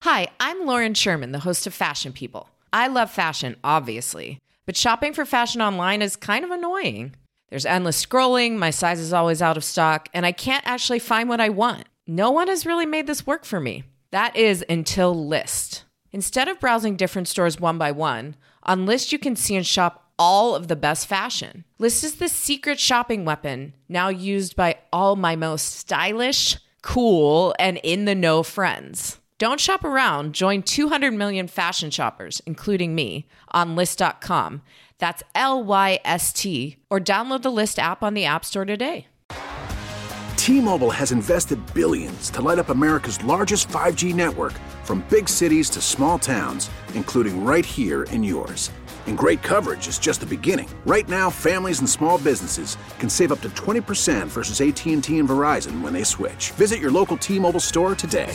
Hi, I'm Lauren Sherman, the host of Fashion People. I love fashion, obviously, but shopping for fashion online is kind of annoying. There's endless scrolling, my size is always out of stock, and I can't actually find what I want. No one has really made this work for me. That is until Lyst. Instead of browsing different stores one by one, on Lyst you can see and shop all of the best fashion. Lyst is the secret shopping weapon, now used by all my most stylish, cool, and in-the-know friends. Don't shop around. Join 200 million fashion shoppers, including me, on Lyst.com. That's Lyst, or download the Lyst app on the App Store today. T-Mobile has invested billions to light up America's largest 5G network, from big cities to small towns, including right here in yours. And great coverage is just the beginning. Right now, families and small businesses can save up to 20% versus AT&T and Verizon when they switch. Visit your local T-Mobile store today.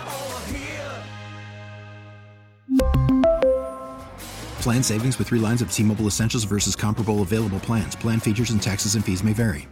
Plan savings with 3 lines of T-Mobile Essentials versus comparable available plans. Plan features and taxes and fees may vary.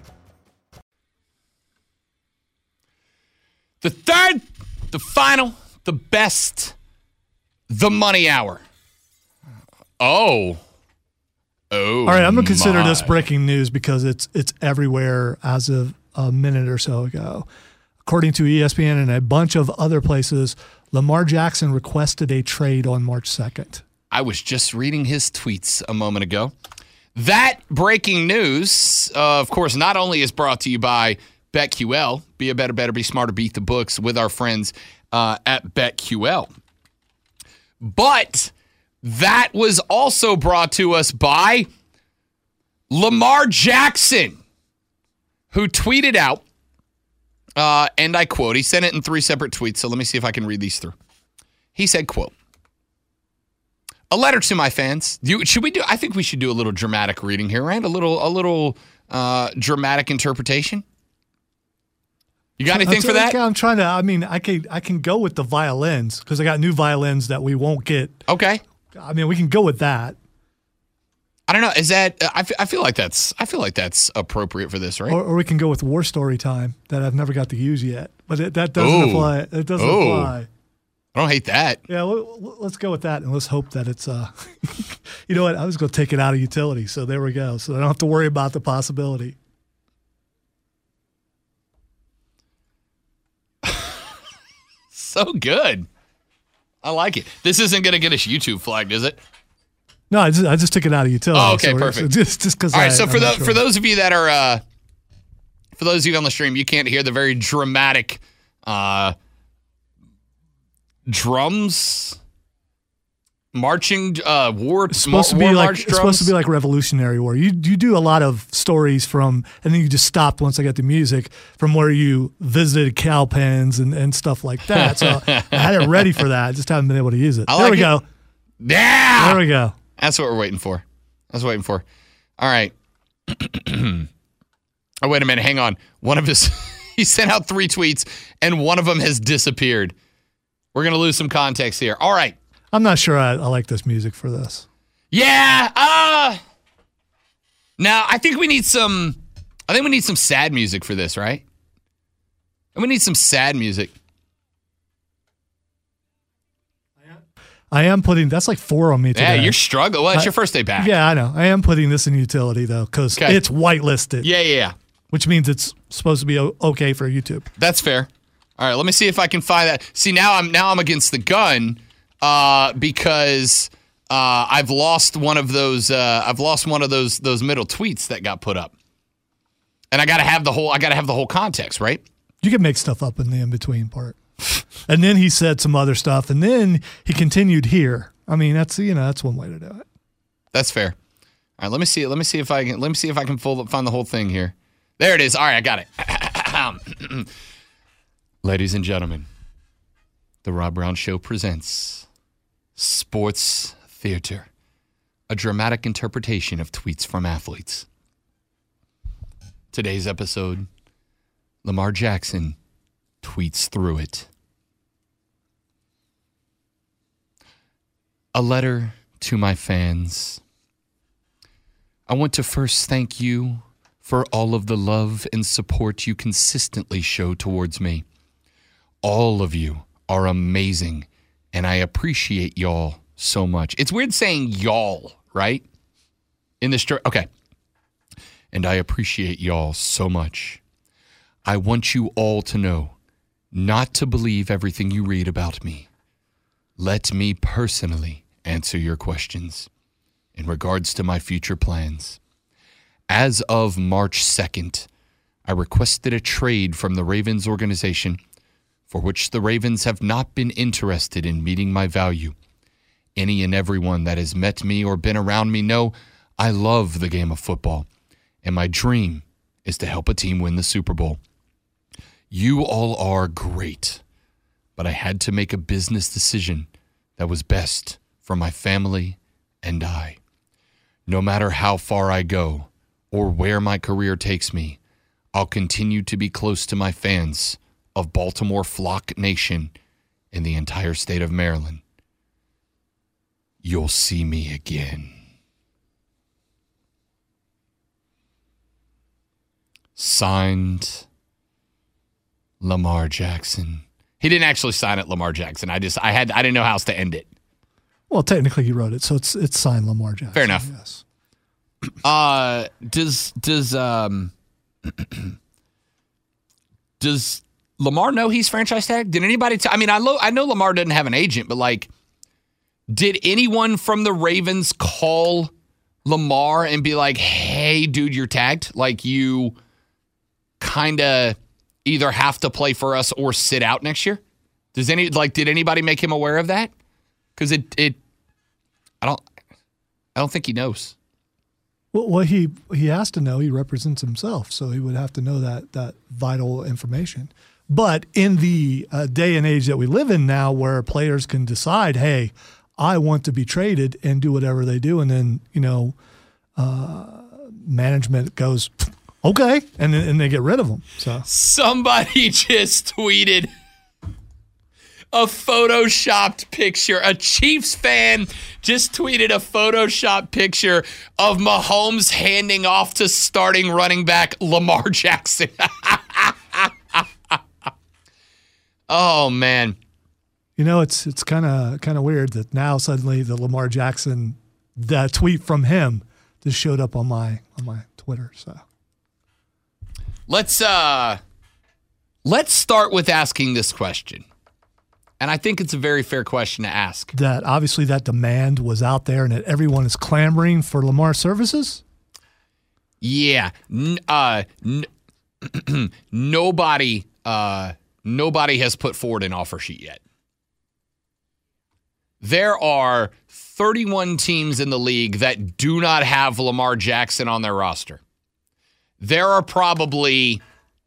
The third, the final, the best, the money hour. Oh. All right, I'm going to consider this breaking news because it's everywhere as of a minute or so ago. According to ESPN and a bunch of other places, Lamar Jackson requested a trade on March 2nd. I was just reading his tweets a moment ago. That breaking news, of course, not only is brought to you by BetQL, be a better, be smarter, beat the books with our friends at BetQL. But that was also brought to us by Lamar Jackson, who tweeted out, and I quote, he sent it in 3 separate tweets, so let me see if I can read these through. He said, quote, "A letter to my fans." I think we should do a little dramatic reading here, right? A little dramatic interpretation. You got anything for that? I'm trying to. I mean, I can go with the violins because I got new violins that we won't get. Okay. I mean, we can go with that. I don't know. Is that? I feel like that's appropriate for this, right? Or we can go with War Story Time that I've never got to use yet, but that doesn't apply. It doesn't apply. I don't hate that. Yeah, let's go with that, and let's hope that it's. You know what? I was going to take it out of utility, so there we go. So I don't have to worry about the possibility. So good. I like it. This isn't going to get us YouTube flagged, is it? No, I just took it out of utility. Oh, okay, perfect. Just because. All right. So for those of you that are, for those of you on the stream, you can't hear the very dramatic drums, marching war. It's supposed to be like it's supposed to be like Revolutionary War. You do a lot of stories from, and then you just stopped once I got the music from where you visited cow pens and stuff like that. So I had it ready for that. I just haven't been able to use it. There we go. Yeah. There we go. That's what we're waiting for. All right. Oh, wait a minute. Hang on. One of his, he sent out 3 tweets, and one of them has disappeared. We're going to lose some context here. All right. I'm not sure I like this music for this. Yeah. Now, I think we need some sad music for this, right? And we need some sad music. I am putting, that's like 4 on me today. Yeah, you're struggling. Well, it's your first day back. Yeah, I know. I am putting this in utility, though, because it's whitelisted. Yeah. Which means it's supposed to be okay for YouTube. That's fair. All right, let me see if I can find that. See, now I'm against the gun because I've lost one of those middle tweets that got put up. And I got to have the whole context, right? You can make stuff up in the in-between part. And then he said some other stuff, and then he continued here. I mean, that's one way to do it. That's fair. All right, let me see if I can find the whole thing here. There it is. All right, I got it. Ladies and gentlemen, the Rob Brown Show presents Sports Theater, a dramatic interpretation of tweets from athletes. Today's episode, Lamar Jackson tweets through it. A letter to my fans. I want to first thank you for all of the love and support you consistently show towards me. All of you are amazing and I appreciate y'all so much. It's weird saying y'all, right? In the story. Okay. And I appreciate y'all so much. I want you all to know not to believe everything you read about me. Let me personally answer your questions in regards to my future plans. As of March 2nd, I requested a trade from the Ravens organization for which the Ravens have not been interested in meeting my value. Any and everyone that has met me or been around me know I love the game of football, and my dream is to help a team win the Super Bowl. You all are great, but I had to make a business decision that was best for my family and I. No matter how far I go or where my career takes me, I'll continue to be close to my fans of Baltimore Flock Nation and the entire state of Maryland. You'll see me again. Signed, Lamar Jackson. He didn't actually sign it, Lamar Jackson. I didn't know how else to end it. Well, technically he wrote it, so it's signed Lamar Jackson. Fair enough. Yes. Does Lamar know he's franchise tagged? Did anybody? I know Lamar doesn't have an agent, but like, did anyone from the Ravens call Lamar and be like, "Hey, dude, you're tagged. Like, you kind of either have to play for us or sit out next year"? Did anybody make him aware of that? Because I don't think he knows. Well, he has to know. He represents himself, so he would have to know that vital information. But in the day and age that we live in now, where players can decide, hey, I want to be traded, and do whatever they do, and then management goes, okay, and they get rid of them. So somebody just tweeted a photoshopped picture. A Chiefs fan just tweeted a photoshopped picture of Mahomes handing off to starting running back Lamar Jackson. Oh, man. It's kind of weird that now suddenly the Lamar Jackson, that tweet from him just showed up on my Twitter. So let's start with asking this question. And I think it's a very fair question to ask. That obviously that demand was out there and that everyone is clamoring for Lamar's services? Yeah. Nobody has put forward an offer sheet yet. There are 31 teams in the league that do not have Lamar Jackson on their roster. There are probably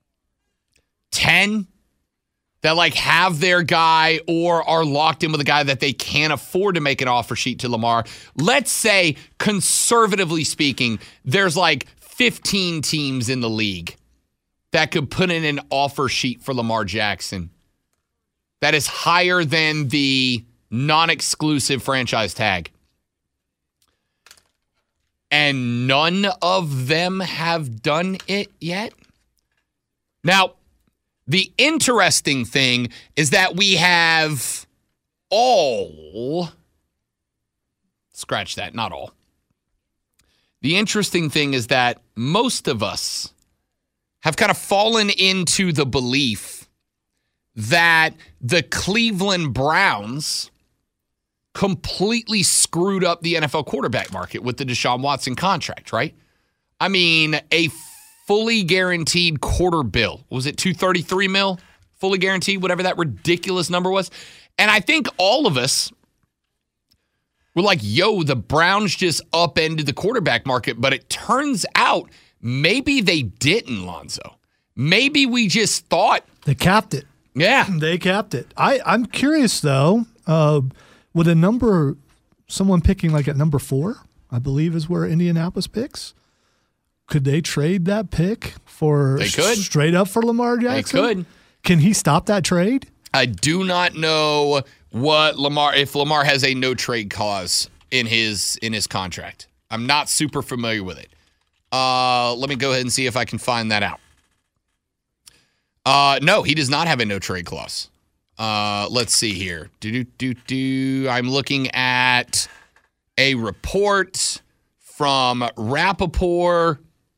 10 that have their guy or are locked in with a guy that they can't afford to make an offer sheet to Lamar. Let's say, conservatively speaking, there's 15 teams in the league that could put in an offer sheet for Lamar Jackson that is higher than the non-exclusive franchise tag. And none of them have done it yet. Now, the interesting thing is that we have all, scratch that, not all. The interesting thing is that most of us have kind of fallen into the belief that the Cleveland Browns completely screwed up the NFL quarterback market with the Deshaun Watson contract, right? I mean, a fully guaranteed quarter bill. Was it $233 million? Fully guaranteed, whatever that ridiculous number was. And I think all of us were like, yo, the Browns just upended the quarterback market. But it turns out maybe they didn't, Lonzo. Maybe we just thought. They capped it. Yeah. They capped it. I'm curious, though, with a number, someone picking at number 4, I believe is where Indianapolis picks. Could they trade that pick for straight up for Lamar Jackson? They could. Can he stop that trade? I do not know if Lamar has a no trade clause in his contract. I'm not super familiar with it. Let me go ahead and see if I can find that out. No, he does not have a no trade clause. Let's see here. I'm looking at a report from Rappaport.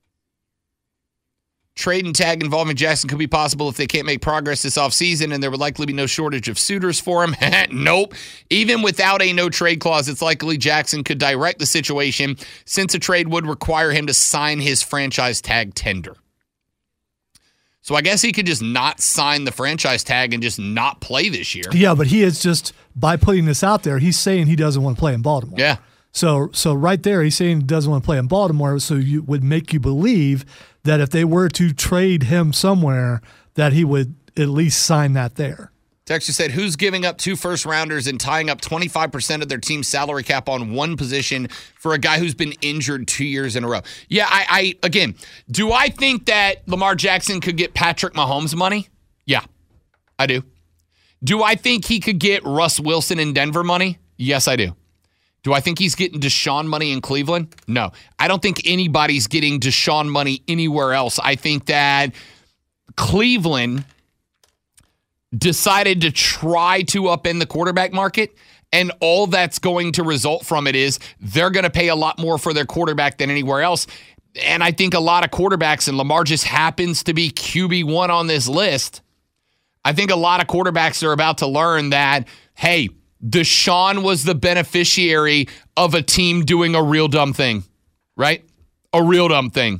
Trade and tag involving Jackson could be possible if they can't make progress this offseason, and there would likely be no shortage of suitors for him. Nope. Even without a no-trade clause, it's likely Jackson could direct the situation since a trade would require him to sign his franchise tag tender. So I guess he could just not sign the franchise tag and just not play this year. Yeah, but he is just, by putting this out there, he's saying he doesn't want to play in Baltimore. Yeah. So right there, he's saying he doesn't want to play in Baltimore, so you would make you believe that if they were to trade him somewhere, that he would at least sign that there. Texter said, who's giving up 2 first-rounders and tying up 25% of their team's salary cap on one position for a guy who's been injured 2 years in a row? Yeah, I again, do I think that Lamar Jackson could get Patrick Mahomes money? Yeah, I do. Do I think he could get Russ Wilson in Denver money? Yes, I do. Do I think he's getting Deshaun money in Cleveland? No. I don't think anybody's getting Deshaun money anywhere else. I think that Cleveland decided to try to upend the quarterback market, and all that's going to result from it is they're going to pay a lot more for their quarterback than anywhere else. And I think a lot of quarterbacks, and Lamar just happens to be QB1 on this list, I think a lot of quarterbacks are about to learn that, hey, Deshaun was the beneficiary of a team doing a real dumb thing, right? A real dumb thing.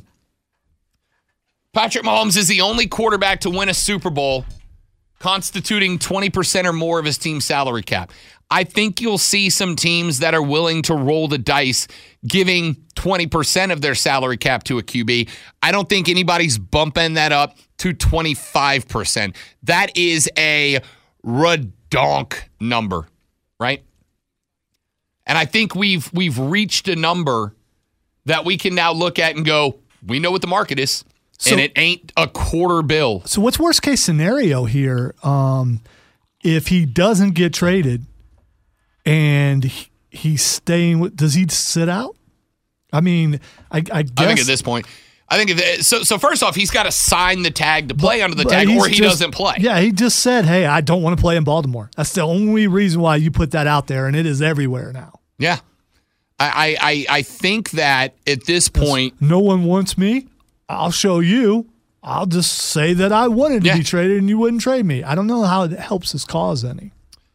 Patrick Mahomes is the only quarterback to win a Super Bowl constituting 20% or more of his team's salary cap. I think you'll see some teams that are willing to roll the dice giving 20% of their salary cap to a QB. I don't think anybody's bumping that up to 25%. That is a redonk number, right? And I think we've reached a number that we can now look at and go, we know what the market is. And it ain't a quarter bill. So what's worst case scenario here? If he doesn't get traded and he's staying with, does he sit out? I mean, I guess. I think at this point, so first off, he's got to sign the tag to play under the tag, or he doesn't play. Yeah, he just said, hey, I don't want to play in Baltimore. That's the only reason why you put that out there, and it is everywhere now. Yeah. I think that at this point, no one wants me. I'll show you. I'll just say that I wanted to be traded and you wouldn't trade me. I don't know how it helps his cause any.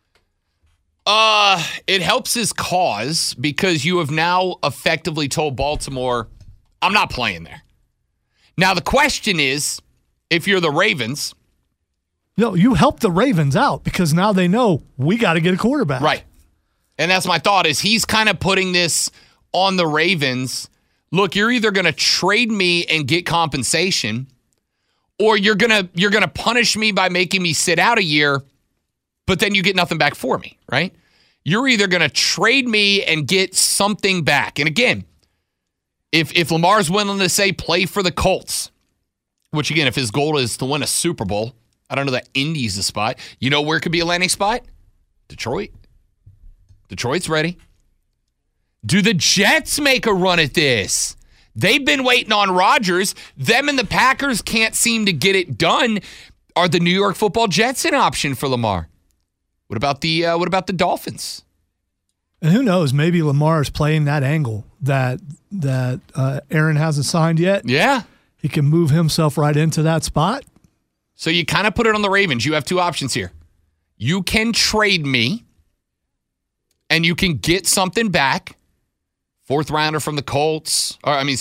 It helps his cause because you have now effectively told Baltimore, I'm not playing there. Now, the question is, if you're the Ravens. No, you help the Ravens out because now they know we got to get a quarterback. Right. And that's my thought is he's kind of putting this on the Ravens. Look, you're either going to trade me and get compensation, or you're going to punish me by making me sit out a year, but then you get nothing back for me, right? You're either going to trade me and get something back. And again, if Lamar's willing to say play for the Colts, which again, if his goal is to win a Super Bowl, I don't know that Indy's the spot. You know where it could be a landing spot? Detroit. Detroit's ready. Do the Jets make a run at this? They've been waiting on Rodgers. Them and the Packers can't seem to get it done. Are the New York Football Jets an option for Lamar? What about the Dolphins? And who knows? Maybe Lamar is playing that angle that Aaron hasn't signed yet. Yeah, he can move himself right into that spot. So you kind of put it on the Ravens. You have two options here. You can trade me, and you can get something back. Fourth overall from the Colts.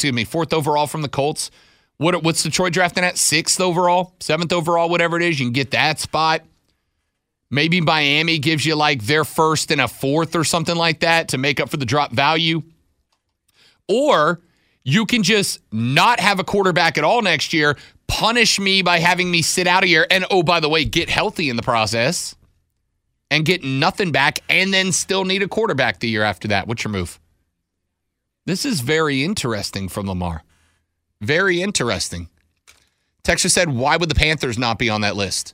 What's Detroit drafting at? 6th overall? 7th overall, whatever it is. You can get that spot. Maybe Miami gives you like their 1st and a 4th or something like that to make up for the drop value. Or you can just not have a quarterback at all next year, punish me by having me sit out a year, and oh, by the way, get healthy in the process and get nothing back, and then still need a quarterback the year after that. What's your move? This is very interesting from Lamar. Very interesting. Texas said, why would the Panthers not be on that list?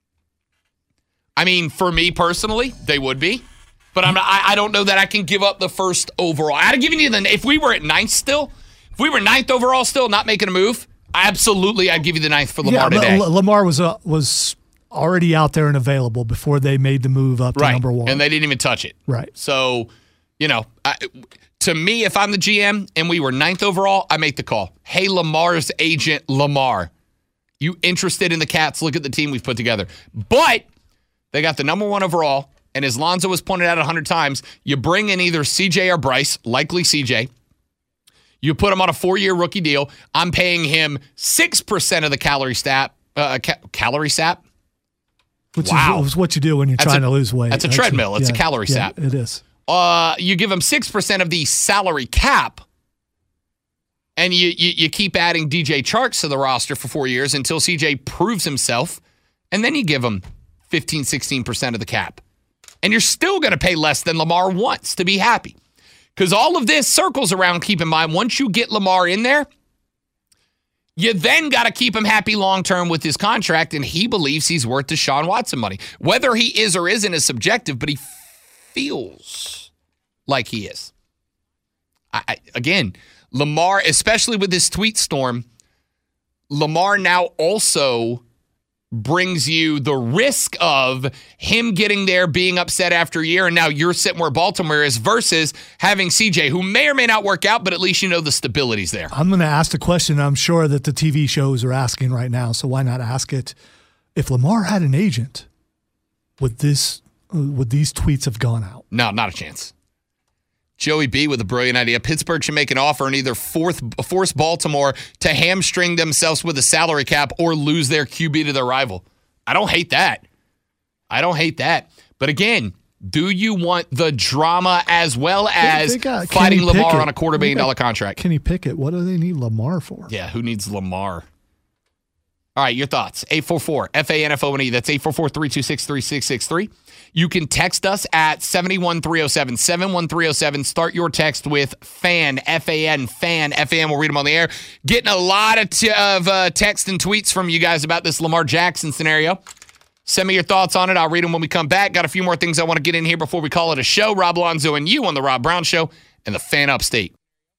I mean, for me personally, they would be. But I don't know that I can give up the 1st overall. I'd have given you if we were at 9th still, if we were 9th overall still, not making a move, I'd give you the 9th for Lamar today. Lamar was already out there and available before they made the move up to number one. And they didn't even touch it. Right. So, to me, if I'm the GM and we were 9th overall, I make the call. Hey, Lamar's agent, Lamar, you interested in the Cats? Look at the team we've put together. But they got the number 1 overall, and as Lonzo has pointed out 100 times, you bring in either CJ or Bryce, likely CJ. You put him on a 4-year rookie deal. I'm paying him 6% of the calorie sap. Which is what you do when you're trying to lose weight. That's a treadmill. It's a calorie sap. It is. You give him 6% of the salary cap, and you keep adding DJ Charks to the roster for 4 years until CJ proves himself, and then you give him 15, 16% of the cap. And you're still going to pay less than Lamar wants to be happy. Because all of this circles around, keep in mind, once you get Lamar in there, you then got to keep him happy long-term with his contract, and he believes he's worth Deshaun Watson money. Whether he is or isn't is subjective, but he feels like he is. Again, Lamar, especially with this tweet storm, Lamar now also brings you the risk of him getting there, being upset after a year, and now you're sitting where Baltimore is versus having CJ, who may or may not work out, but at least you know the stability's there. I'm going to ask the question I'm sure that the TV shows are asking right now, so why not ask it? If Lamar had an agent, would these tweets have gone out? No, not a chance. Joey B with a brilliant idea. Pittsburgh should make an offer and either force Baltimore to hamstring themselves with a salary cap or lose their QB to their rival. I don't hate that. But again, do you want the drama as well as fighting Lamar on a $250 million contract? Kenny Pickett, what do they need Lamar for? Yeah, who needs Lamar? All right, your thoughts. 844-FANFONE. That's 844-326-3663. You can text us at 71307, 71307. Start your text with FAN, F-A-N, FAN, F-A-N. We'll read them on the air. Getting a lot of text and tweets from you guys about this Lamar Jackson scenario. Send me your thoughts on it. I'll read them when we come back. Got a few more things I want to get in here before we call it a show. Rob Alonzo and you on The Rob Brown Show and the Fan Upstate.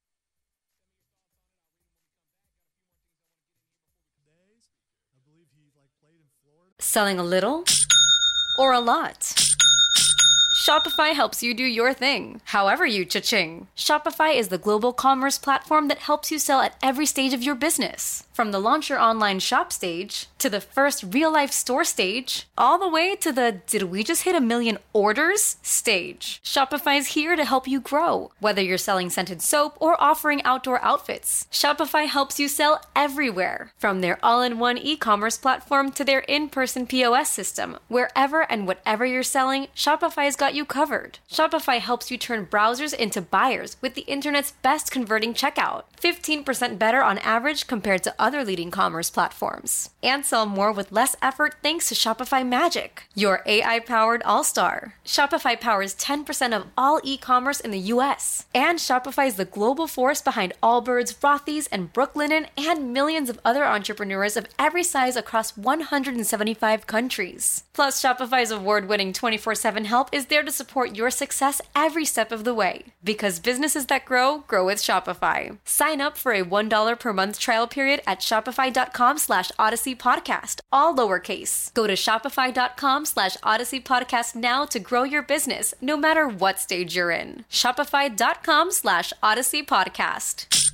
Selling a little or a lot? Shopify helps you do your thing, however you cha-ching. Shopify is the global commerce platform that helps you sell at every stage of your business. From the launch your online shop stage, to the first real-life store stage, all the way to the did we just hit 1 million orders stage. Shopify's here to help you grow. Whether you're selling scented soap or offering outdoor outfits, Shopify helps you sell everywhere. From their all-in-one e-commerce platform to their in-person POS system, wherever and whatever you're selling, Shopify's got you covered. Shopify helps you turn browsers into buyers with the internet's best converting checkout. 15% better on average compared to other leading commerce platforms. And sell more with less effort thanks to Shopify Magic, your AI-powered all-star. Shopify powers 10% of all e-commerce in the U.S. And Shopify is the global force behind Allbirds, Rothy's, and Brooklinen, and millions of other entrepreneurs of every size across 175 countries. Plus, Shopify's award-winning 24/7 help is there to support your success every step of the way. Because businesses that grow, grow with Shopify. Sign up for a $1 per month trial period at shopify.com/Odyssey Podcast, all lowercase. Go to shopify.com/Odyssey Podcast now to grow your business, no matter what stage you're in. Shopify.com/Odyssey Podcast.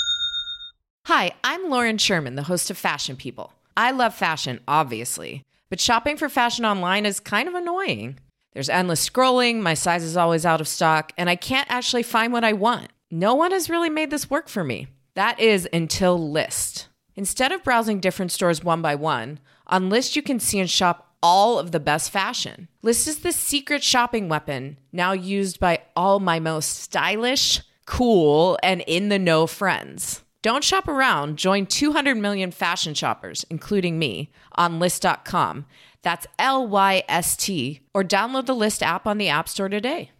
Hi, I'm Lauren Sherman, the host of Fashion People. I love fashion, obviously, but shopping for fashion online is kind of annoying. There's endless scrolling, my size is always out of stock, and I can't actually find what I want. No one has really made this work for me. That is until Lyst. Instead of browsing different stores one by one, on Lyst you can see and shop all of the best fashion. Lyst is the secret shopping weapon now used by all my most stylish, cool, and in-the-know friends. Don't shop around. Join 200 million fashion shoppers, including me, on Lyst.com. That's Lyst, or download the Lyst app on the App Store today.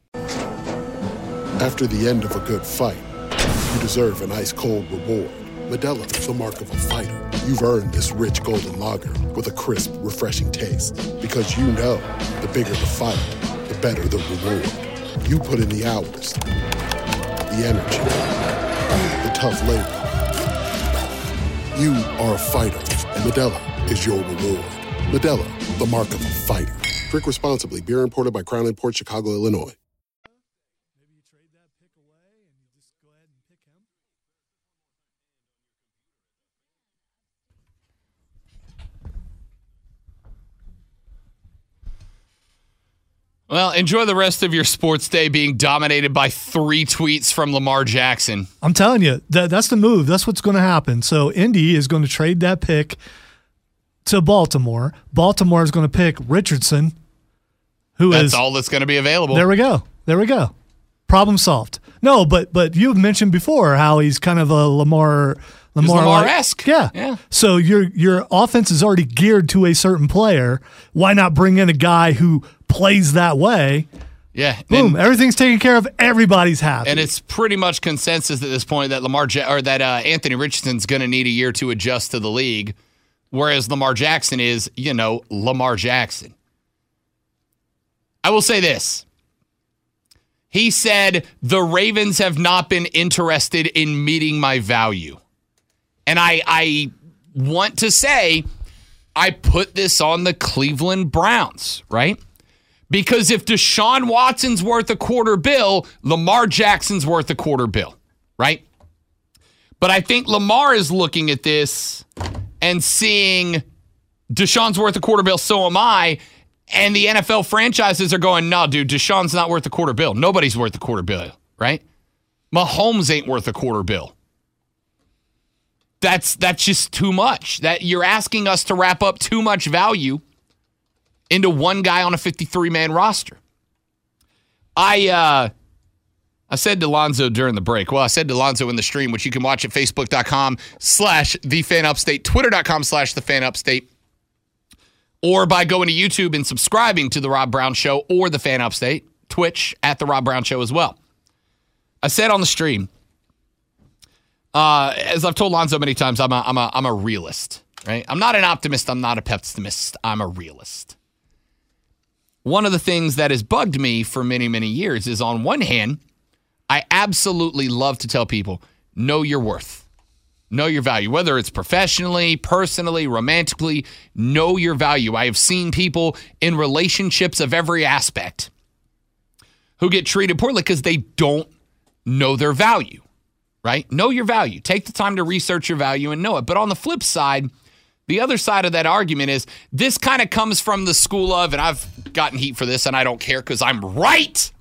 After the end of a good fight, you deserve an ice-cold reward. Modelo is the mark of a fighter. You've earned this rich golden lager with a crisp, refreshing taste. Because you know, the bigger the fight, the better the reward. You put in the hours, the energy, the tough labor. You are a fighter, and Modelo is your reward. Modelo, the mark of a fighter. Drink responsibly. Beer imported by Crown Imports, Chicago, Illinois. Maybe you trade that pick away and you just go ahead and pick him. Well, enjoy the rest of your sports day being dominated by 3 tweets from Lamar Jackson. I'm telling you, that's the move. That's what's going to happen. So Indy is going to trade that pick to Baltimore. Baltimore is going to pick Richardson, That's all that's going to be available. There we go. Problem solved. No, but you've mentioned before how he's kind of a Lamar-esque. Yeah. So your offense is already geared to a certain player. Why not bring in a guy who plays that way? Yeah. Boom. Everything's taken care of. Everybody's happy. And it's pretty much consensus at this point that Anthony Richardson's going to need a year to adjust to the league, whereas Lamar Jackson is, Lamar Jackson. I will say this. He said, the Ravens have not been interested in meeting my value. And I want to say, I put this on the Cleveland Browns, right? Because if Deshaun Watson's worth $250 million, Lamar Jackson's worth $250 million, right? But I think Lamar is looking at this and seeing Deshaun's worth $250 million, so am I. And the NFL franchises are going, no, dude, Deshaun's not worth $250 million. Nobody's worth $250 million, right? Mahomes ain't worth $250 million. That's just too much. That you're asking us to wrap up too much value into one guy on a 53-man roster. I said to Lonzo during the break. Well, I said to Lonzo in the stream, which you can watch at Facebook.com/TheFanUpstate, Twitter.com/TheFanUpstate, or by going to YouTube and subscribing to The Rob Brown Show or The Fan Upstate, Twitch at The Rob Brown Show as well. I said on the stream, as I've told Lonzo many times, I'm a realist, right? I'm not an optimist. I'm not a pessimist. I'm a realist. One of the things that has bugged me for many, many years is, on one hand, I absolutely love to tell people, know your worth. Know your value, whether it's professionally, personally, romantically, know your value. I have seen people in relationships of every aspect who get treated poorly because they don't know their value, right? Know your value. Take the time to research your value and know it. But on the flip side, the other side of that argument is this kind of comes from the school of, and I've gotten heat for this and I don't care because I'm right.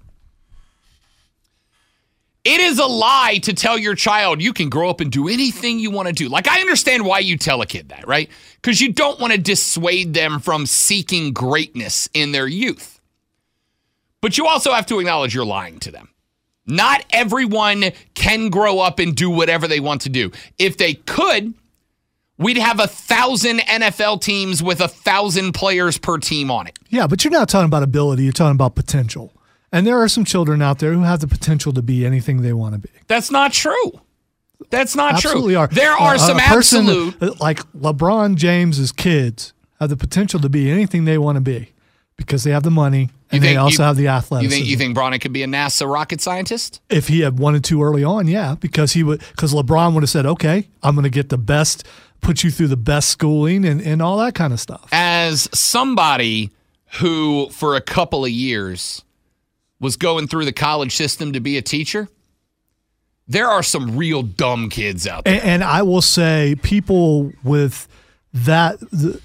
It is a lie to tell your child you can grow up and do anything you want to do. Like, I understand why you tell a kid that, right? Because you don't want to dissuade them from seeking greatness in their youth. But you also have to acknowledge you're lying to them. Not everyone can grow up and do whatever they want to do. If they could, we'd have 1,000 NFL teams with 1,000 players per team on it. Yeah, but you're not talking about ability. You're talking about potential. And there are some children out there who have the potential to be anything they want to be. That's not true. That's not Absolutely true. Are. There are some absolute... Like LeBron James's kids have the potential to be anything they want to be because they have the money and they also have the athleticism. You think Bronny could be a NASA rocket scientist? If he had wanted to early on, yeah, because LeBron would have said, okay, I'm going to get the best, put you through the best schooling and all that kind of stuff. As somebody who, for a couple of years, was going through the college system to be a teacher, there are some real dumb kids out there. And I will say, people with that,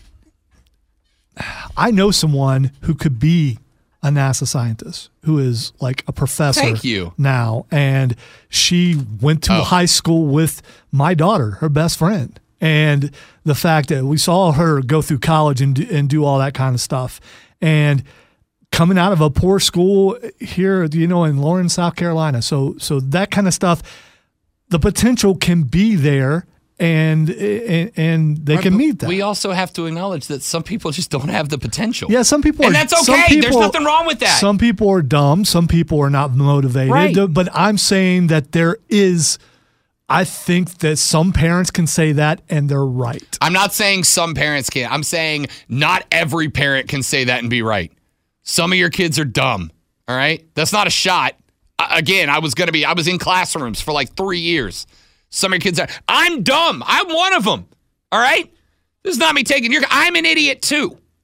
I know someone who could be a NASA scientist, who is like a professor Thank you. now. And she went to high school with my daughter, her best friend. And the fact that we saw her go through college and do all that kind of stuff. And coming out of a poor school here, in Lawrence, South Carolina. So that kind of stuff, the potential can be there, and they can meet that. We also have to acknowledge that some people just don't have the potential. Yeah, some people and that's okay. There's nothing wrong with that. Some people are dumb. Some people are not motivated. Right. But I'm saying that there is. I think that some parents can say that, and they're right. I'm not saying some parents can't. I'm saying not every parent can say that and be right. Some of your kids are dumb, all right? That's not a shot. Again, I was in classrooms for like 3 years. Some of your kids are, I'm dumb. I'm one of them, all right? This is not me taking I'm an idiot too,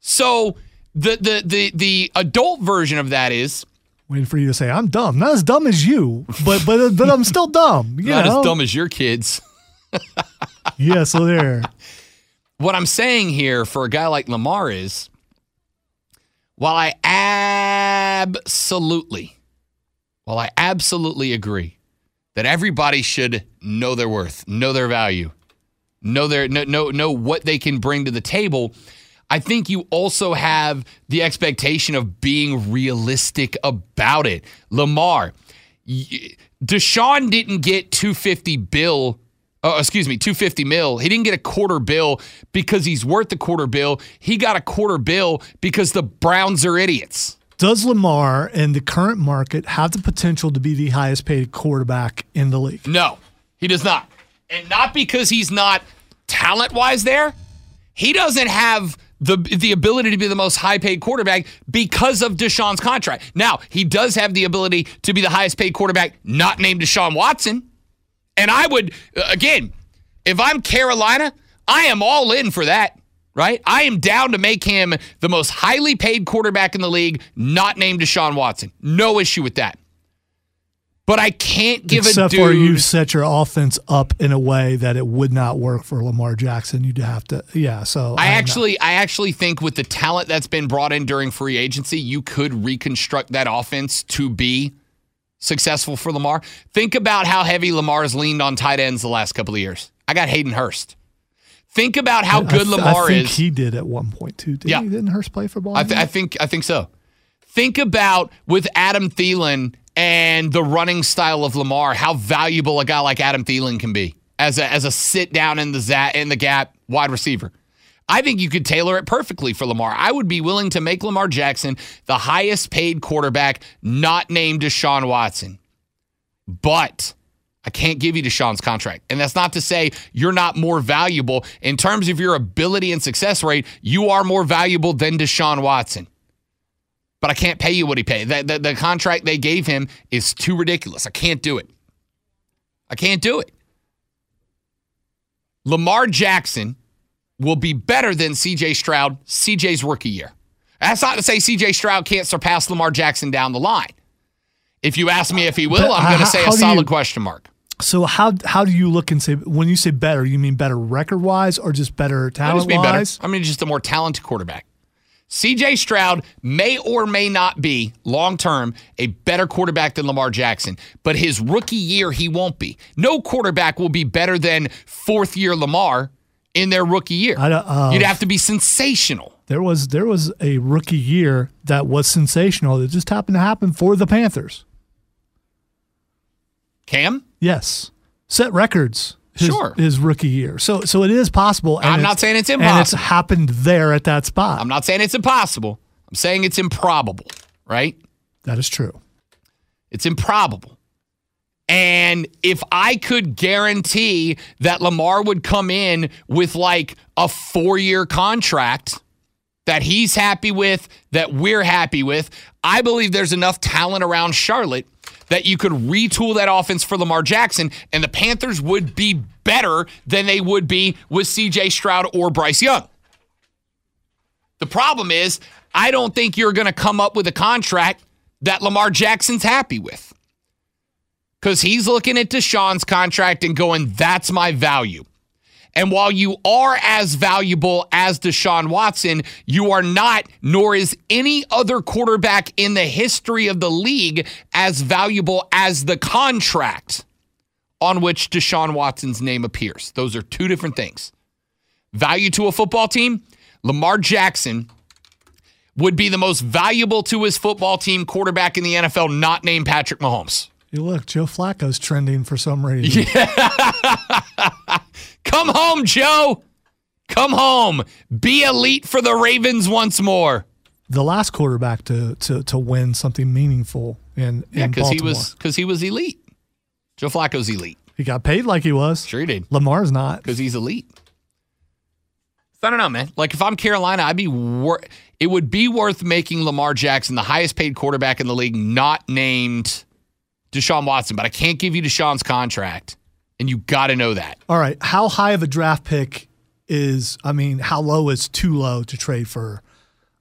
So the adult version of that is waiting for you to say I'm dumb. Not as dumb as you, but I'm still dumb. Not as dumb as your kids. Yeah, so there. What I'm saying here for a guy like Lamar is, while I absolutely agree that everybody should know their worth, know their value, know what they can bring to the table, I think you also have the expectation of being realistic about it. Lamar, Deshaun didn't get $250 mil. He didn't get a quarter bill because he's worth a quarter bill. He got a quarter bill because the Browns are idiots. Does Lamar in the current market have the potential to be the highest paid quarterback in the league? No, he does not. And not because he's not talent-wise there. He doesn't have the ability to be the most high-paid quarterback because of Deshaun's contract. Now, he does have the ability to be the highest-paid quarterback not named Deshaun Watson. And I would, again, if I'm Carolina, I am all in for that, right? I am down to make him the most highly paid quarterback in the league, not named Deshaun Watson. No issue with that. But I can't give Except a dude. for you set your offense up in a way that it would not work for Lamar Jackson. You'd have to, So I actually think with the talent that's been brought in during free agency, you could reconstruct that offense to be successful for Lamar. Think about how heavy Lamar's leaned on tight ends the last couple of years. I got Hayden Hurst. Think about how good Lamar is. I think he did at one point too. Didn't Hurst play for Baltimore? I think so. Think about with Adam Thielen and the running style of Lamar, how valuable a guy like Adam Thielen can be as a sit down in the gap wide receiver. I think you could tailor it perfectly for Lamar. I would be willing to make Lamar Jackson the highest paid quarterback not named Deshaun Watson. But I can't give you Deshaun's contract. And that's not to say you're not more valuable. In terms of your ability and success rate, you are more valuable than Deshaun Watson. But I can't pay you what he paid. The contract they gave him is too ridiculous. I can't do it. Lamar Jackson will be better than C.J. Stroud, C.J.'s rookie year. That's not to say C.J. Stroud can't surpass Lamar Jackson down the line. If you ask me if he will, I'm going to say a solid question mark. So how do you look and say, when you say better, you mean better record-wise or just better talent-wise? I mean just a more talented quarterback. C.J. Stroud may or may not be, long-term, a better quarterback than Lamar Jackson. But his rookie year, he won't be. No quarterback will be better than fourth-year Lamar in their rookie year. You'd have to be sensational. There was a rookie year that was sensational that just happened to happen for the Panthers. Cam? Yes. Set records. Sure. His rookie year. So it is possible. I'm not saying it's impossible. And it's happened there at that spot. I'm not saying it's impossible. I'm saying it's improbable, right? That is true. It's improbable. And if I could guarantee that Lamar would come in with like a 4-year contract that he's happy with, that we're happy with, I believe there's enough talent around Charlotte that you could retool that offense for Lamar Jackson, and the Panthers would be better than they would be with C.J. Stroud or Bryce Young. The problem is, I don't think you're going to come up with a contract that Lamar Jackson's happy with. Because he's looking at Deshaun's contract and going, that's my value. And while you are as valuable as Deshaun Watson, you are not, nor is any other quarterback in the history of the league as valuable as the contract on which Deshaun Watson's name appears. Those are two different things. Value to a football team, Lamar Jackson would be the most valuable to his football team quarterback in the NFL, not named Patrick Mahomes. Hey, look, Joe Flacco's trending for some reason. Yeah. Come home, Joe. Come home. Be elite for the Ravens once more. The last quarterback to win something meaningful in Baltimore. Because he was elite. Joe Flacco's elite. He got paid like he was. Sure he did. Lamar's not. Because he's elite. I don't know, man. Like, if I'm Carolina, it would be worth making Lamar Jackson the highest paid quarterback in the league, not named Deshaun Watson. But I can't give you Deshaun's contract, and you got to know that. All right. How high of a draft pick how low is too low to trade for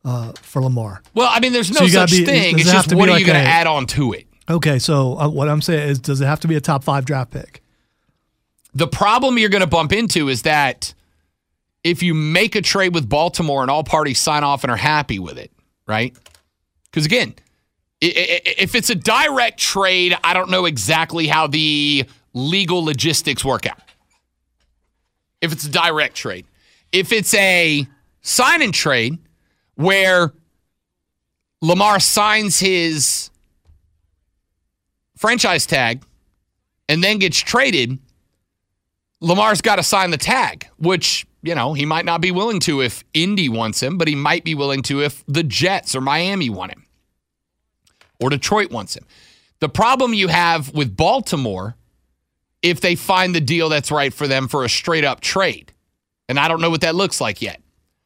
for Lamar. Well, I mean, there's no such thing. It's just what are you going to add on to it? Okay, so what I'm saying is, does it have to be a top 5 draft pick? The problem you're going to bump into is that if you make a trade with Baltimore and all parties sign off and are happy with it, right? Because again, if it's a direct trade, I don't know exactly how the legal logistics work out. If it's a direct trade. If it's a sign and trade where Lamar signs his franchise tag and then gets traded, Lamar's got to sign the tag, which, he might not be willing to if Indy wants him, but he might be willing to if the Jets or Miami want him or Detroit wants him. The problem you have with Baltimore, if they find the deal that's right for them for a straight-up trade, and I don't know what that looks like yet.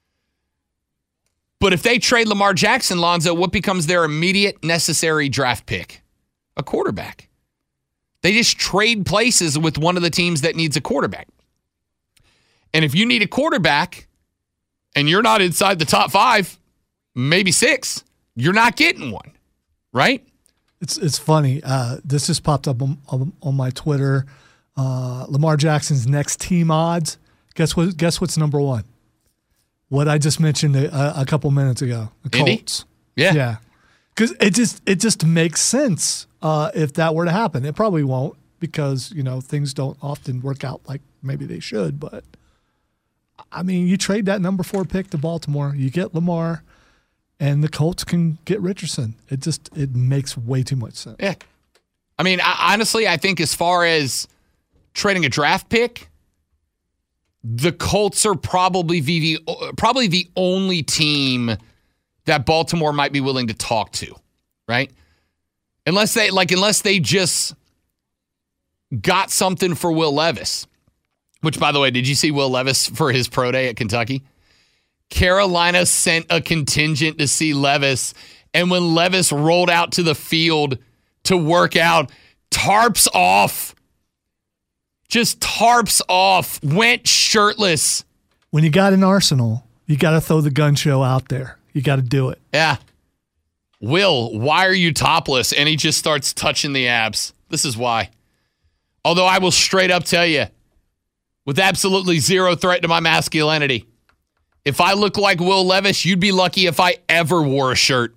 But if they trade Lamar Jackson, Lonzo, what becomes their immediate necessary draft pick? A quarterback. They just trade places with one of the teams that needs a quarterback. And if you need a quarterback and you're not inside the top 5, maybe 6, you're not getting one, right? It's funny. This just popped up on my Twitter. Lamar Jackson's next team odds. Guess what's number 1? What I just mentioned a couple minutes ago. The Colts. Indy? Yeah. Because it just makes sense if that were to happen. It probably won't because, things don't often work out like maybe they should. But, I mean, you trade that number 4 pick to Baltimore. You get Lamar, and the Colts can get Richardson. It makes way too much sense. Yeah. I mean, honestly, I think as far as trading a draft pick, the Colts are probably the only team that Baltimore might be willing to talk to, right? Unless they just got something for Will Levis. Which, by the way, did you see Will Levis for his pro day at Kentucky? Carolina sent a contingent to see Levis, and when Levis rolled out to the field to work out, tarps off. Just tarps off, went shirtless. When you got an arsenal, you got to throw the gun show out there. You got to do it. Yeah. Will, why are you topless? And he just starts touching the abs. This is why. Although I will straight up tell you, with absolutely zero threat to my masculinity, if I look like Will Levis, you'd be lucky if I ever wore a shirt.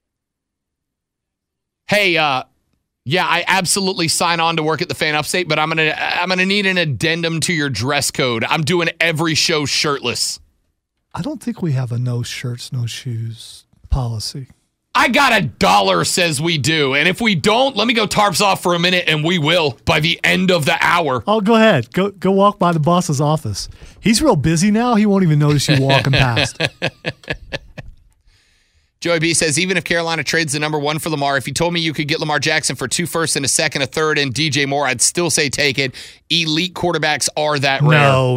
Hey, yeah, I absolutely sign on to work at the Fan Upstate, but I'm gonna need an addendum to your dress code. I'm doing every show shirtless. I don't think we have a no shirts, no shoes policy. I got $1 says we do, and if we don't, let me go tarps off for a minute, and we will by the end of the hour. Oh, go ahead. Go walk by the boss's office. He's real busy now. He won't even notice you walking past. Joey B says, even if Carolina trades the number 1 for Lamar, if you told me you could get Lamar Jackson for 2 firsts and a second, a third, and DJ Moore, I'd still say take it. Elite quarterbacks are that rare. No.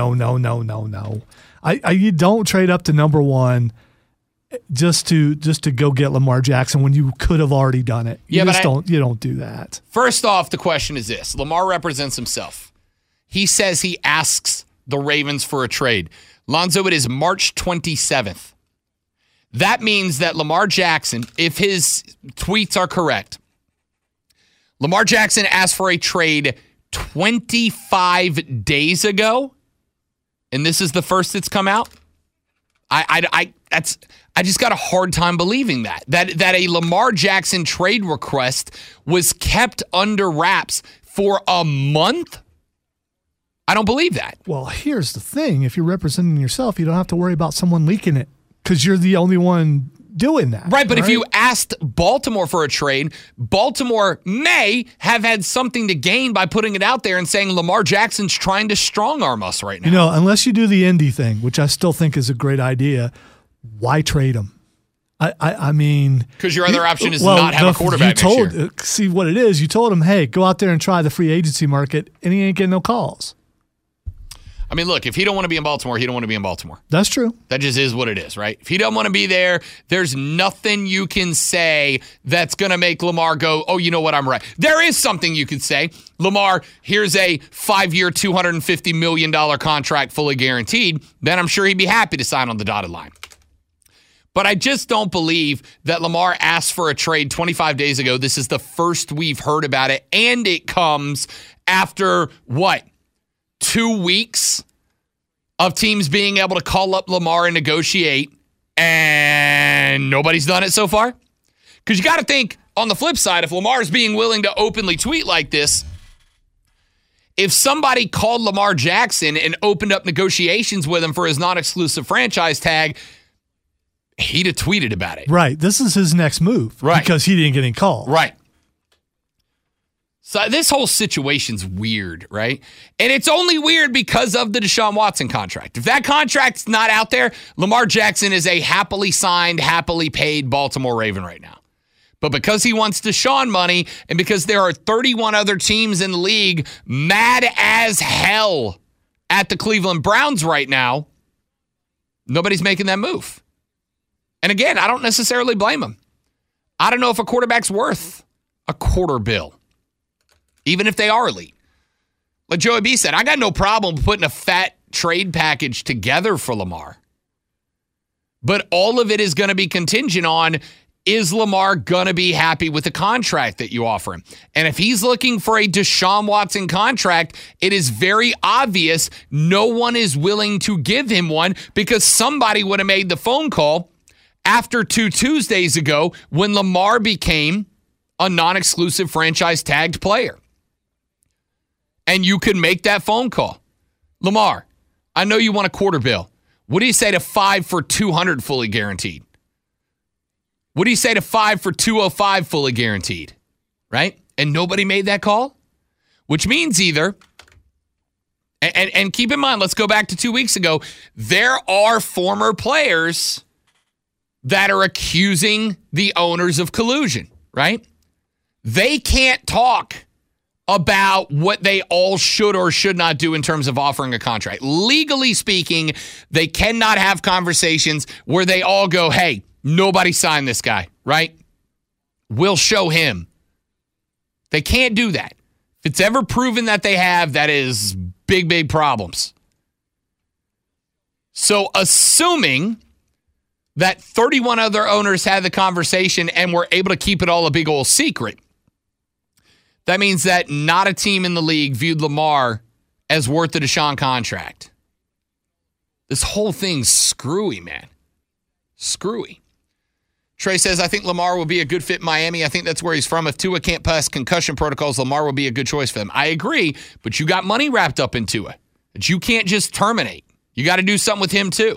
You don't trade up to number 1 just to go get Lamar Jackson when you could have already done it. You don't do that. First off, the question is this. Lamar represents himself. He says he asks the Ravens for a trade. Lonzo, it is March 27th. That means that Lamar Jackson, if his tweets are correct, Lamar Jackson asked for a trade 25 days ago, and this is the first that's come out. I just got a hard time believing that a Lamar Jackson trade request was kept under wraps for a month. I don't believe that. Well, here's the thing. If you're representing yourself, you don't have to worry about someone leaking it because you're the only one doing that. Right, but if you asked Baltimore for a trade, Baltimore may have had something to gain by putting it out there and saying Lamar Jackson's trying to strong-arm us right now. Unless you do the Indy thing, which I still think is a great idea, why trade him? I mean... Because your other option is not have a quarterback next year. See what it is. You told him, hey, go out there and try the free agency market, and he ain't getting no calls. I mean, look, if he don't want to be in Baltimore, he don't want to be in Baltimore. That's true. That just is what it is, right? If he don't want to be there, there's nothing you can say that's going to make Lamar go, oh, you know what, I'm right. There is something you could say. Lamar, here's a 5-year, $250 million contract fully guaranteed. Then I'm sure he'd be happy to sign on the dotted line. But I just don't believe that Lamar asked for a trade 25 days ago. This is the first we've heard about it. And it comes after, 2 weeks of teams being able to call up Lamar and negotiate, and nobody's done it so far? Because you got to think, on the flip side, if Lamar's being willing to openly tweet like this, if somebody called Lamar Jackson and opened up negotiations with him for his non-exclusive franchise tag, he'd have tweeted about it. Right. This is his next move. Right. Because he didn't get any calls. Right. So this whole situation's weird, right? And it's only weird because of the Deshaun Watson contract. If that contract's not out there, Lamar Jackson is a happily signed, happily paid Baltimore Raven right now. But because he wants Deshaun money, and because there are 31 other teams in the league mad as hell at the Cleveland Browns right now, nobody's making that move. And again, I don't necessarily blame him. I don't know if a quarterback's worth a $250 million, even if they are elite. Like Joey B said, I got no problem putting a fat trade package together for Lamar. But all of it is going to be contingent on, is Lamar going to be happy with the contract that you offer him? And if he's looking for a Deshaun Watson contract, it is very obvious no one is willing to give him one, because somebody would have made the phone call after 2 Tuesdays ago when Lamar became a non-exclusive franchise tagged player. And you could make that phone call. Lamar, I know you want $250 million. What do you say to 5 for $200 fully guaranteed? What do you say to 5 for $205 fully guaranteed? Right? And nobody made that call? Which means either, and keep in mind, let's go back to 2 weeks ago, there are former players that are accusing the owners of collusion, right? They can't talk about what they all should or should not do in terms of offering a contract. Legally speaking, they cannot have conversations where they all go, hey, nobody signed this guy, right? We'll show him. They can't do that. If it's ever proven that they have, that is big, big problems. So assuming that 31 other owners had the conversation and were able to keep it all a big old secret, that means that not a team in the league viewed Lamar as worth the Deshaun contract. This whole thing's screwy, man. Screwy. Trey says, I think Lamar will be a good fit in Miami. I think that's where he's from. If Tua can't pass concussion protocols, Lamar will be a good choice for them. I agree, but you got money wrapped up in Tua that you can't just terminate. You got to do something with him too.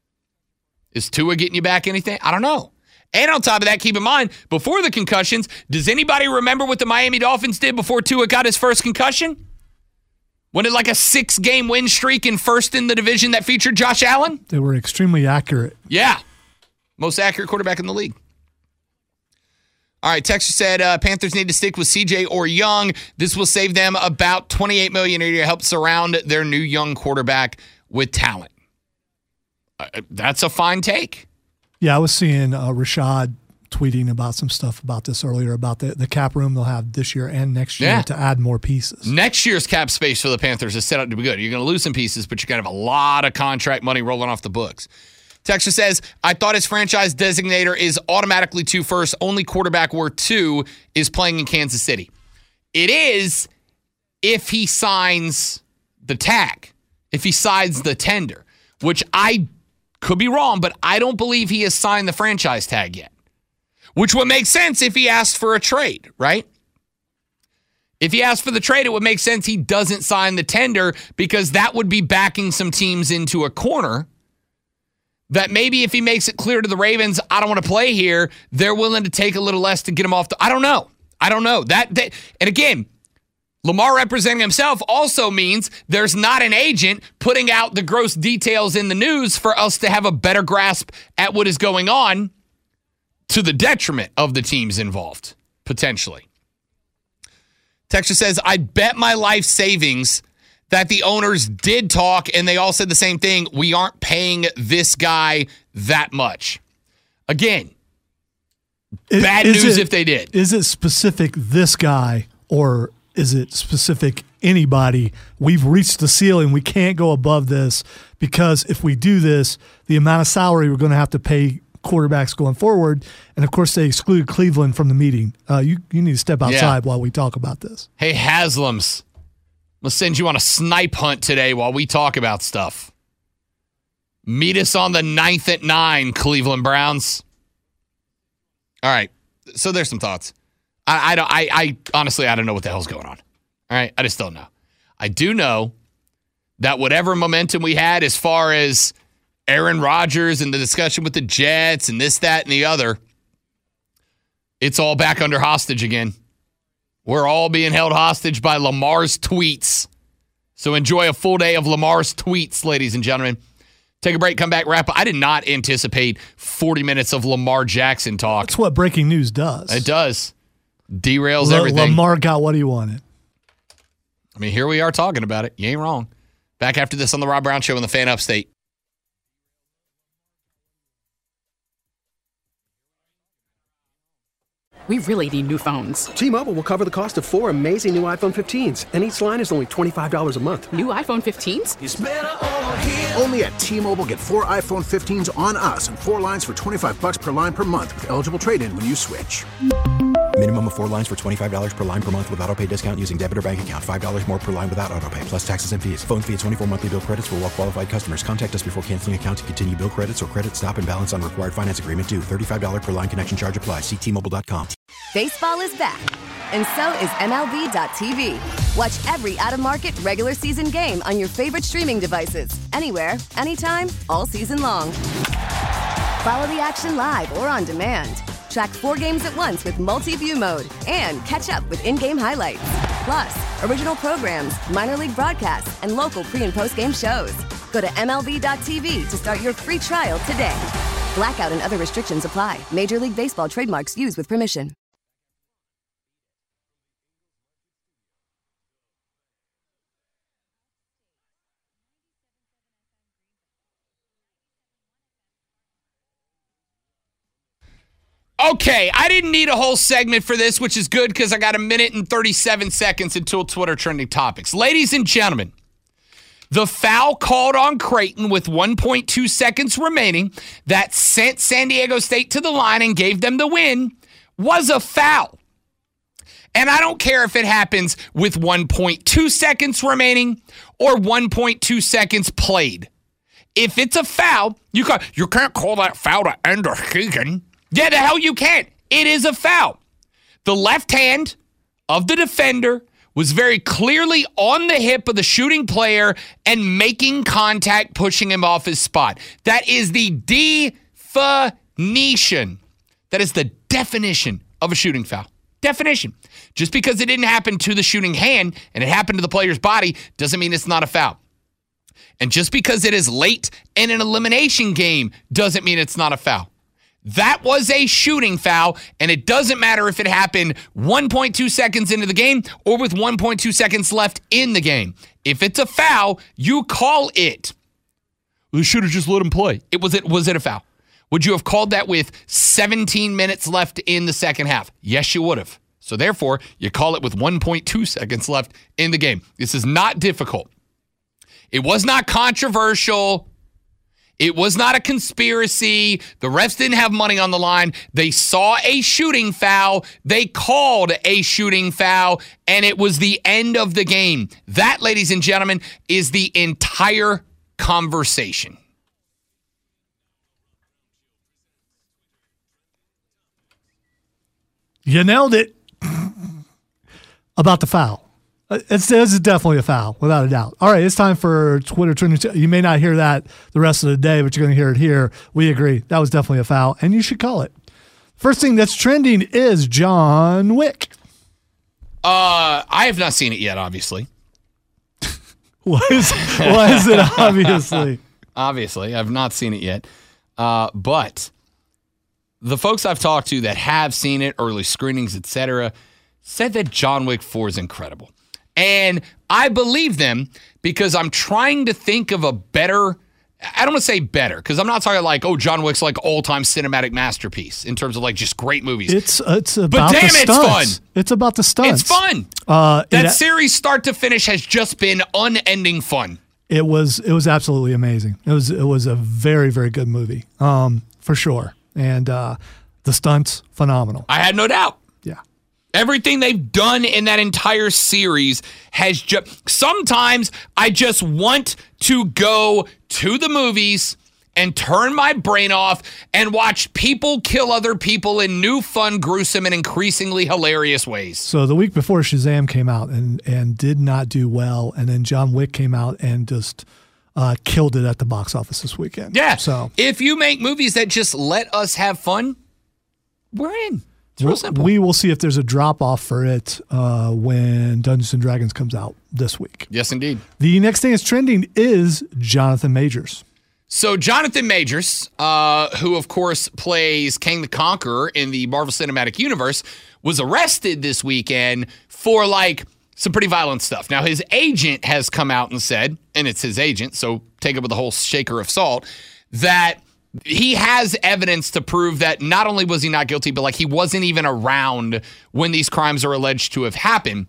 Is Tua getting you back anything? I don't know. And on top of that, keep in mind, before the concussions, does anybody remember what the Miami Dolphins did before Tua got his first concussion? When it like a 6-game win streak and first in the division that featured Josh Allen? They were extremely accurate. Yeah. Most accurate quarterback in the league. All right, Texas said Panthers need to stick with CJ or Young. This will save them about $28 million a year to help surround their new young quarterback with talent. That's a fine take. Yeah, I was seeing Rashad tweeting about some stuff about this earlier, about the cap room they'll have this year and next year to add more pieces. Next year's cap space for the Panthers is set up to be good. You're going to lose some pieces, but you're going to have a lot of contract money rolling off the books. Texas says, I thought his franchise designator is automatically 2 first. Only quarterback worth 2 is playing in Kansas City. It is if he signs the tag, if he signs the tender, which I could be wrong, but I don't believe he has signed the franchise tag yet, which would make sense if he asked for a trade, right? If he asked for the trade, it would make sense he doesn't sign the tender, because that would be backing some teams into a corner that maybe if he makes it clear to the Ravens, I don't want to play here, they're willing to take a little less to get him off I don't know. That and again, Lamar representing himself also means there's not an agent putting out the gross details in the news for us to have a better grasp at what is going on, to the detriment of the teams involved, potentially. Texas says, I bet my life savings that the owners did talk and they all said the same thing. We aren't paying this guy that much. Again, bad news if they did. Is it specific this guy, or is it specific anybody? We've reached the ceiling. We can't go above this, because if we do this, the amount of salary we're going to have to pay quarterbacks going forward. And, of course, they exclude Cleveland from the meeting. You need to step outside while we talk about this. Hey, Haslams, let's send you on a snipe hunt today while we talk about stuff. Meet us on the 9th at 9, Cleveland Browns. All right, so there's some thoughts. I honestly, I don't know what the hell's going on. All right, I just don't know. I do know that whatever momentum we had as far as Aaron Rodgers and the discussion with the Jets and this, that, and the other, it's all back under hostage again. We're all being held hostage by Lamar's tweets. So enjoy a full day of Lamar's tweets, ladies and gentlemen. Take a break, come back, wrap up. I did not anticipate 40 minutes of Lamar Jackson talk. That's what breaking news does. It does. Derails everything. Lamar got what he wanted. I mean, here we are talking about it. You ain't wrong. Back after this on the Rob Brown Show in the Fan Upstate. We really need new phones. T-Mobile will cover the cost of 4 amazing new iPhone 15s, and each line is only $25 a month. New iPhone 15s? It's better over here. Only at T-Mobile, get 4 iPhone 15s on us and 4 lines for $25 per line per month with eligible trade-in when you switch. Minimum of 4 lines for $25 per line per month with autopay discount using debit or bank account. $5 more per line without autopay, plus taxes and fees. Phone fee at 24 monthly bill credits for well-qualified customers. Contact us before canceling account to continue bill credits or credit stop and balance on required finance agreement due. $35 per line connection charge applies. See T-Mobile.com. Baseball is back, and so is MLB.tv. Watch every out-of-market regular season game on your favorite streaming devices. Anywhere, anytime, all season long. Follow the action live or on demand. Track 4 games at once with multi-view mode and catch up with in-game highlights. Plus, original programs, minor league broadcasts, and local pre- and post-game shows. Go to MLB.tv to start your free trial today. Blackout and other restrictions apply. Major League Baseball trademarks used with permission. Okay, I didn't need a whole segment for this, which is good because I got 1 minute and 37 seconds until Twitter trending topics. Ladies and gentlemen, the foul called on Creighton with 1.2 seconds remaining that sent San Diego State to the line and gave them the win was a foul. And I don't care if it happens with 1.2 seconds remaining or 1.2 seconds played. If it's a foul, you can't call that foul to end a season. Yeah, the hell you can't. It is a foul. The left hand of the defender was very clearly on the hip of the shooting player and making contact, pushing him off his spot. That is the definition. That is the definition of a shooting foul. Definition. Just because it didn't happen to the shooting hand and it happened to the player's body doesn't mean it's not a foul. And just because it is late in an elimination game doesn't mean it's not a foul. That was a shooting foul, and it doesn't matter if it happened 1.2 seconds into the game or with 1.2 seconds left in the game. If it's a foul, you call it. We should have just let him play. Was it a foul? Would you have called that with 17 minutes left in the second half? Yes, you would have. So therefore, you call it with 1.2 seconds left in the game. This is not difficult. It was not controversial. It was not a conspiracy. The refs didn't have money on the line. They saw a shooting foul. They called a shooting foul, and it was the end of the game. That, ladies and gentlemen, is the entire conversation. You nailed it about the foul. It's definitely a foul, without a doubt. All right, it's time for Twitter trending. You may not hear that the rest of the day, but you're going to hear it here. We agree. That was definitely a foul, and you should call it. First thing that's trending is John Wick. I have not seen it yet, obviously. Why is it obviously? Obviously, I've not seen it yet. But the folks I've talked to that have seen it, early screenings, etc., said that John Wick 4 is incredible. And I believe them because I'm trying to think of a better, I don't want to say better, because I'm not talking like, oh, John Wick's like all-time cinematic masterpiece in terms of like just great movies. It's about but damn, the stunts. It's fun. It's about the stunts. It's fun. That series start to finish has just been unending fun. It was absolutely amazing. It was a very, very good movie, for sure. And the stunts, phenomenal. I had no doubt. Yeah. Everything they've done in that entire series has just... Sometimes I just want to go to the movies and turn my brain off and watch people kill other people in new, fun, gruesome, and increasingly hilarious ways. So the week before, Shazam came out and did not do well, and then John Wick came out and just killed it at the box office this weekend. Yeah. So if you make movies that just let us have fun, we're in. It's real simple. We will see if there's a drop-off for it when Dungeons & Dragons comes out this week. Yes, indeed. The next thing that's trending is Jonathan Majors. So Jonathan Majors, who, of course, plays Kang the Conqueror in the Marvel Cinematic Universe, was arrested this weekend for, some pretty violent stuff. Now, his agent has come out and said, and it's his agent, so take it with a whole shaker of salt, that he has evidence to prove that not only was he not guilty, but, he wasn't even around when these crimes are alleged to have happened.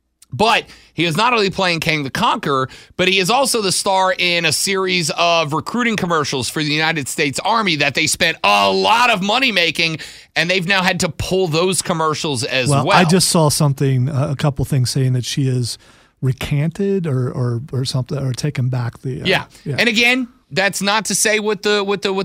But he is not only playing Kang the Conqueror, but he is also the star in a series of recruiting commercials for the United States Army that they spent a lot of money making, and they've now had to pull those commercials as well. I just saw something, a couple things saying that she is recanted or something, or taken back the. Yeah. And again, that's not to say what the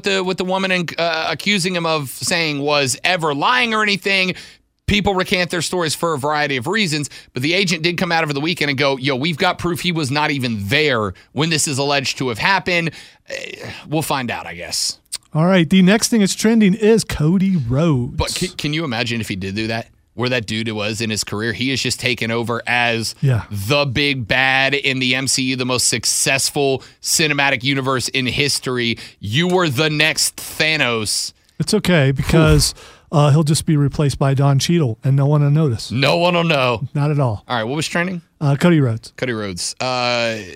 woman accusing him of saying was ever lying or anything. People recant their stories for a variety of reasons, but the agent did come out over the weekend and go, we've got proof he was not even there when this is alleged to have happened. We'll find out, I guess. All right. The next thing that's trending is Cody Rhodes. But can you imagine if he did do that? Where that dude was in his career? He has just taken over as the big bad in the MCU, the most successful cinematic universe in history. You were the next Thanos. It's okay because... he'll just be replaced by Don Cheadle, and no one will notice. No one will know. Not at all. All right, what was trending? Cody Rhodes. Cody Rhodes. I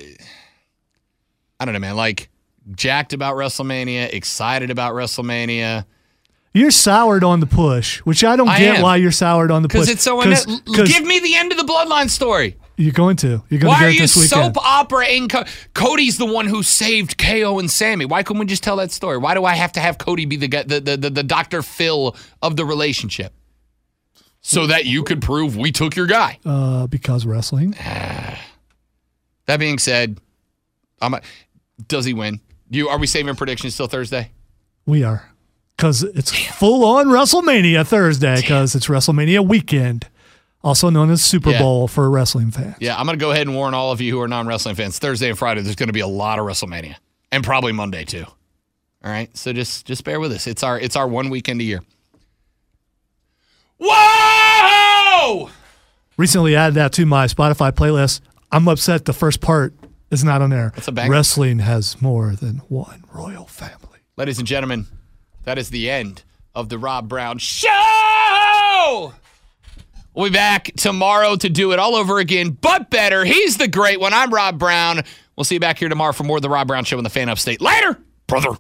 don't know, man. Jacked about WrestleMania, excited about WrestleMania. You're soured on the push, which I don't get why you're soured on the push. Because it's so... Give me the end of the Bloodline story. You're going to. You're going to Why get are it you this weekend. soap opera-ing? Cody's the one who saved KO and Sammy. Why couldn't we just tell that story? Why do I have to have Cody be the Dr. Phil of the relationship? So that you could prove we took your guy. Because wrestling. That being said, does he win? Are we saving predictions till Thursday? We are. Because it's full-on WrestleMania Thursday because it's WrestleMania weekend. Also known as Super Bowl for wrestling fans. Yeah, I'm going to go ahead and warn all of you who are non-wrestling fans. Thursday and Friday, there's going to be a lot of WrestleMania. And probably Monday, too. All right? So just bear with us. It's our one weekend a year. Whoa! Recently added that to my Spotify playlist. I'm upset the first part is not on there. That's a banger. Wrestling has more than one royal family. Ladies and gentlemen, that is the end of the Rob Brown Show! We'll be back tomorrow to do it all over again, but better. He's the great one. I'm Rob Brown. We'll see you back here tomorrow for more of the Rob Brown Show in the Fan Upstate. Later, brother.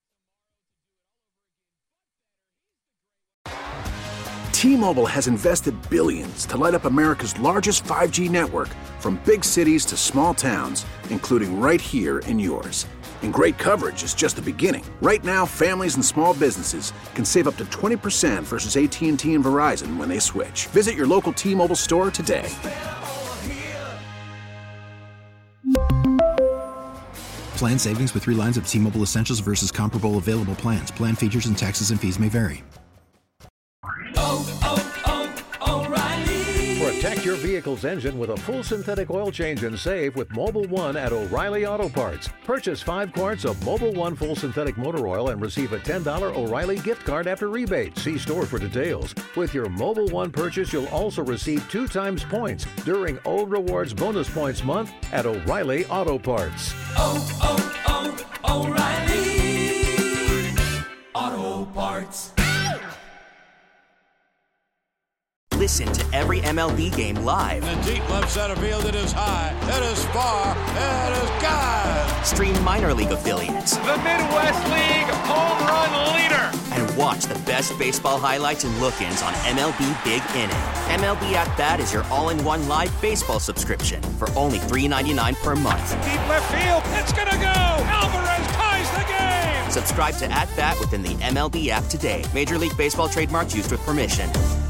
T-Mobile has invested billions to light up America's largest 5G network, from big cities to small towns, including right here in yours. And great coverage is just the beginning. Right now, families and small businesses can save up to 20% versus AT&T and Verizon when they switch. Visit your local T-Mobile store today. Plan savings with 3 lines of T-Mobile Essentials versus comparable available plans. Plan features and taxes and fees may vary. Protect your vehicle's engine with a full synthetic oil change and save with Mobil 1 at O'Reilly Auto Parts. Purchase 5 quarts of Mobil 1 full synthetic motor oil and receive a $10 O'Reilly gift card after rebate. See store for details. With your Mobil 1 purchase, you'll also receive 2 times points during O Rewards Bonus Points Month at O'Reilly Auto Parts. O'Reilly Auto Parts. Listen to every MLB game live. In the deep left center field, it is high, it is far, it is gone. Stream minor league affiliates. The Midwest League home run leader. And watch the best baseball highlights and look-ins on MLB Big Inning. MLB At Bat is your all-in-one live baseball subscription for only $3.99 per month. Deep left field, it's gonna go. Alvarez ties the game. Subscribe to @Bat within the MLB app today. Major League Baseball trademarks used with permission.